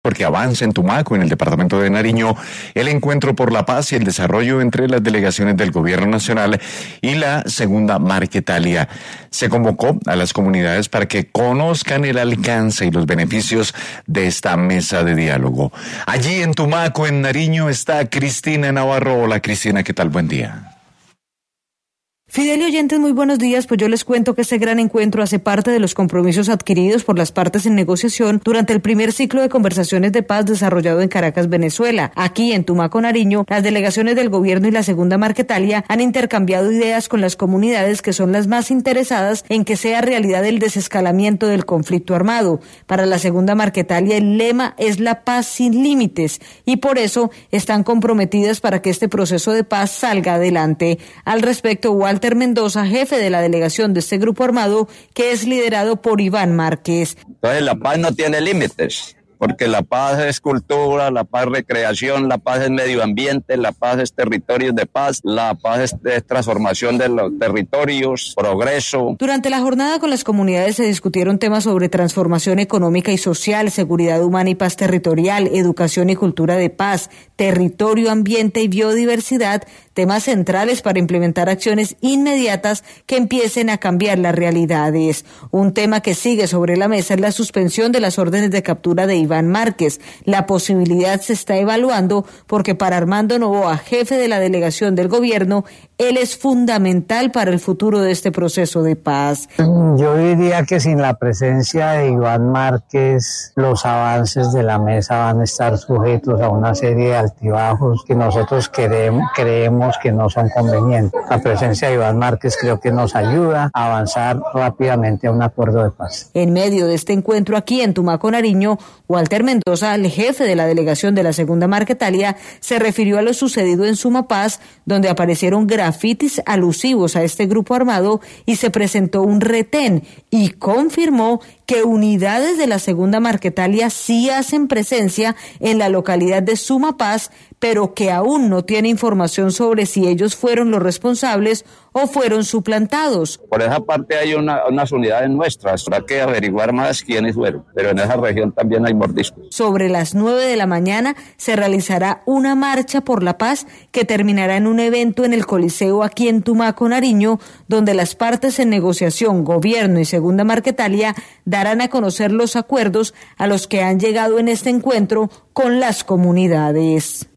porque avanza en Tumaco, en el departamento de Nariño, el encuentro por la paz y el desarrollo entre las delegaciones del Gobierno Nacional y la Segunda Marquetalia. Se convocó a las comunidades para que conozcan el alcance y los beneficios de esta mesa de diálogo. Allí en Tumaco, en Nariño, está Cristina Navarro. Hola Cristina, ¿qué tal? Buen día. Fidel y oyentes, muy buenos días. Pues yo les cuento que este gran encuentro hace parte de los compromisos adquiridos por las partes en negociación durante el primer ciclo de conversaciones de paz desarrollado en Caracas, Venezuela. Aquí en Tumaco, Nariño, las delegaciones del gobierno y la Segunda Marquetalia han intercambiado ideas con las comunidades que son las más interesadas en que sea realidad el desescalamiento del conflicto armado. Para la Segunda Marquetalia el lema es la paz sin límites y por eso están comprometidas para que este proceso de paz salga adelante. Al respecto, Walter Mendoza, jefe de la delegación de este grupo armado, que es liderado por Iván Márquez. Entonces la paz no tiene límites, porque la paz es cultura, la paz es recreación, la paz es medio ambiente, la paz es territorios de paz, la paz es transformación de los territorios, progreso. Durante la jornada con las comunidades se discutieron temas sobre transformación económica y social, seguridad humana y paz territorial, educación y cultura de paz, territorio, ambiente y biodiversidad, temas centrales para implementar acciones inmediatas que empiecen a cambiar las realidades. Un tema que sigue sobre la mesa es la suspensión de las órdenes de captura de Iván Márquez. La posibilidad se está evaluando porque para Armando Novoa, jefe de la delegación del gobierno, él es fundamental para el futuro de este proceso de paz. Yo diría que sin la presencia de Iván Márquez, los avances de la mesa van a estar sujetos a una serie de altibajos que nosotros creemos que no son convenientes. La presencia de Iván Márquez creo que nos ayuda a avanzar rápidamente a un acuerdo de paz. En medio de este encuentro aquí en Tumaco, Nariño, Walter Mendoza, el jefe de la delegación de la Segunda Marquetalia, se refirió a lo sucedido en Sumapaz, donde aparecieron grafitis alusivos a este grupo armado y se presentó un retén, y confirmó que unidades de la Segunda Marquetalia sí hacen presencia en la localidad de Sumapaz, pero que aún no tiene información sobre si ellos fueron los responsables o fueron suplantados. Por esa parte hay unas unidades nuestras, habrá que averiguar más quiénes fueron, pero en esa región también hay mordiscos. Sobre las 9 de la mañana se realizará una marcha por la paz que terminará en un evento en el Coliseo aquí en Tumaco, Nariño, donde las partes en negociación, gobierno y Segunda Marquetalia, darán a conocer los acuerdos a los que han llegado en este encuentro con las comunidades.